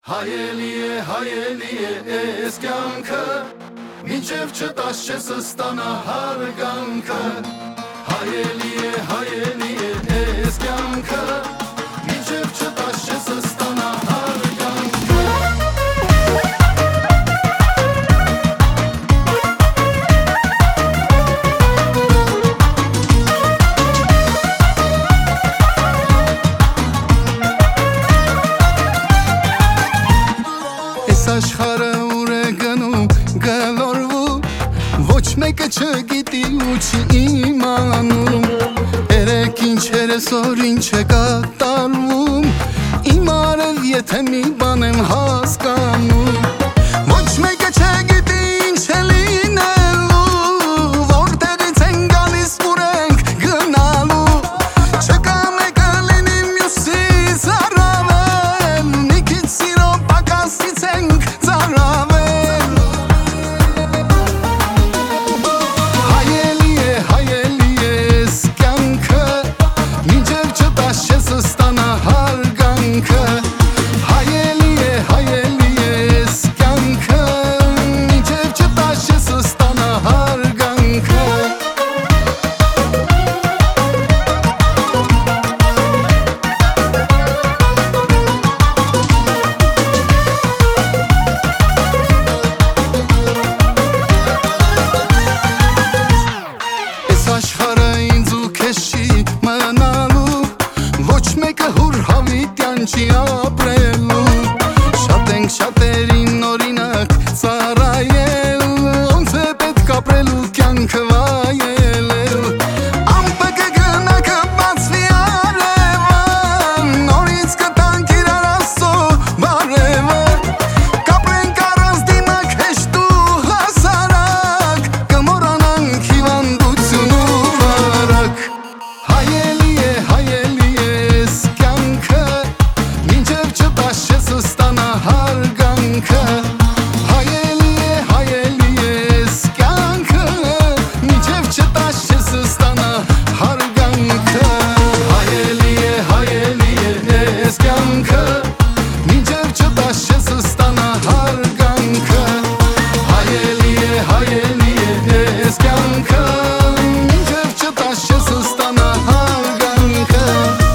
Հայելի է էս կյանքը, մինչև չտաս չես ստանա հարգանքը։ Հայելի է էս կյանքը, մինչև չտաս չես ստանա հարգանքը։ Աշխարհը ուր է գնում, գլորվում, ոչ մեկը չգիտի ու չի իմանում։ Երեք ինչեր այսօր ինչ է կատարվում, իմ արև եթե մի բան եմ հասկանում։ Ոչ մեկը չգիտի ինչ է լինելու, որտեղից են գալիս ուր ենք գնալու։ Չկա մեկը լինի մյուսից առավել, մի քիչ սիրո պակասից ենք ծարավել։ Հայելի է էս կյանքը, մինչև չտաս չես ստանա հարգանքը։ Հայելի է էս կյանքը, մինչև չտաս չես ստանա հարգանքը։ Աշխարհը ինձ ու քեզ չի մնալու, ոչ մեկը հուր հավիտյան չի ապրելու։ Շատ ենք շատերին օրինակ ծառայել, ոնց է պետք ապրելու կյանքը վայելել։ Ամպը կգնա կբացվի արևը, նորից կտանք իրար Աստծո բարևը։ Կապրենք առանց դիմակ հեշտ ու հասարակ, կմոռանանք հիվանդություն ու վարակ։ Հայելի է էս կյանքը, մինչև չտաս չես ստանա հարգանքը։ Հայելի է էս կյանքը, մինչև չտաս չես ստանա հարգանքը։ Հայելի է էս կյանքը, մինչև չտաս չես ստանա հարգանքը։ Հայելի է էս կյանքը, մինչև չտաս չես ստանա հարգանքը։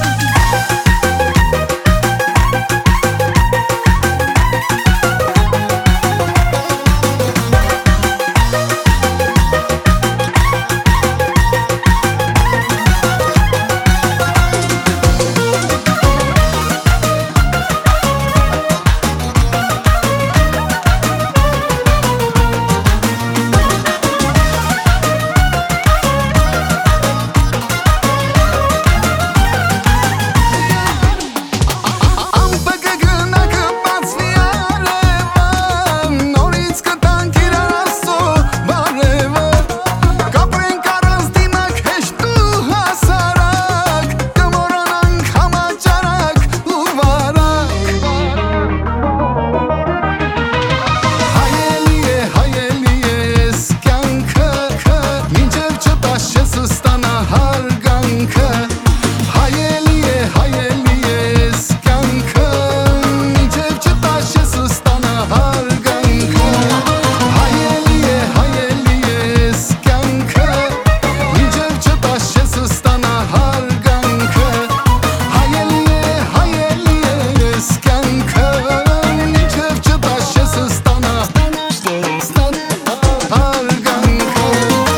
Ամպը կգնա կբացվի արևը, նորից կտանք իրար Աստծո բարևը։ Կապրենք առանց դիմակ հեշտ ու հասարակ, կմոռանանք համաճարակ ու վարակ։ Հայելի է էս կյանքը, մինչև չտաս չես ստանա հարգանքը։ Հայելի է էս կյանքը, մինչև չտաս չես ստանա հարգանքը։ Հայելի է էս կյանքը, մինչև չտաս չես ստանա հարգանքը։ Հայելի է էս կյանքը, մինչև չտաս չես ստանա հարգանքը։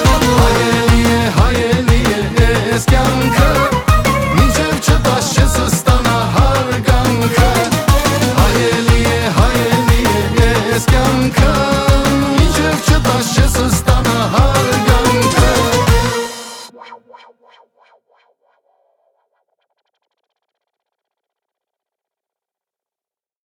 Հայելի է էս կյանքը, մինչև չտաս չես ստանա հարգանքը։ Հայելի է էս կյանքը, մինչև չտաս չես ստանա հարգանքը։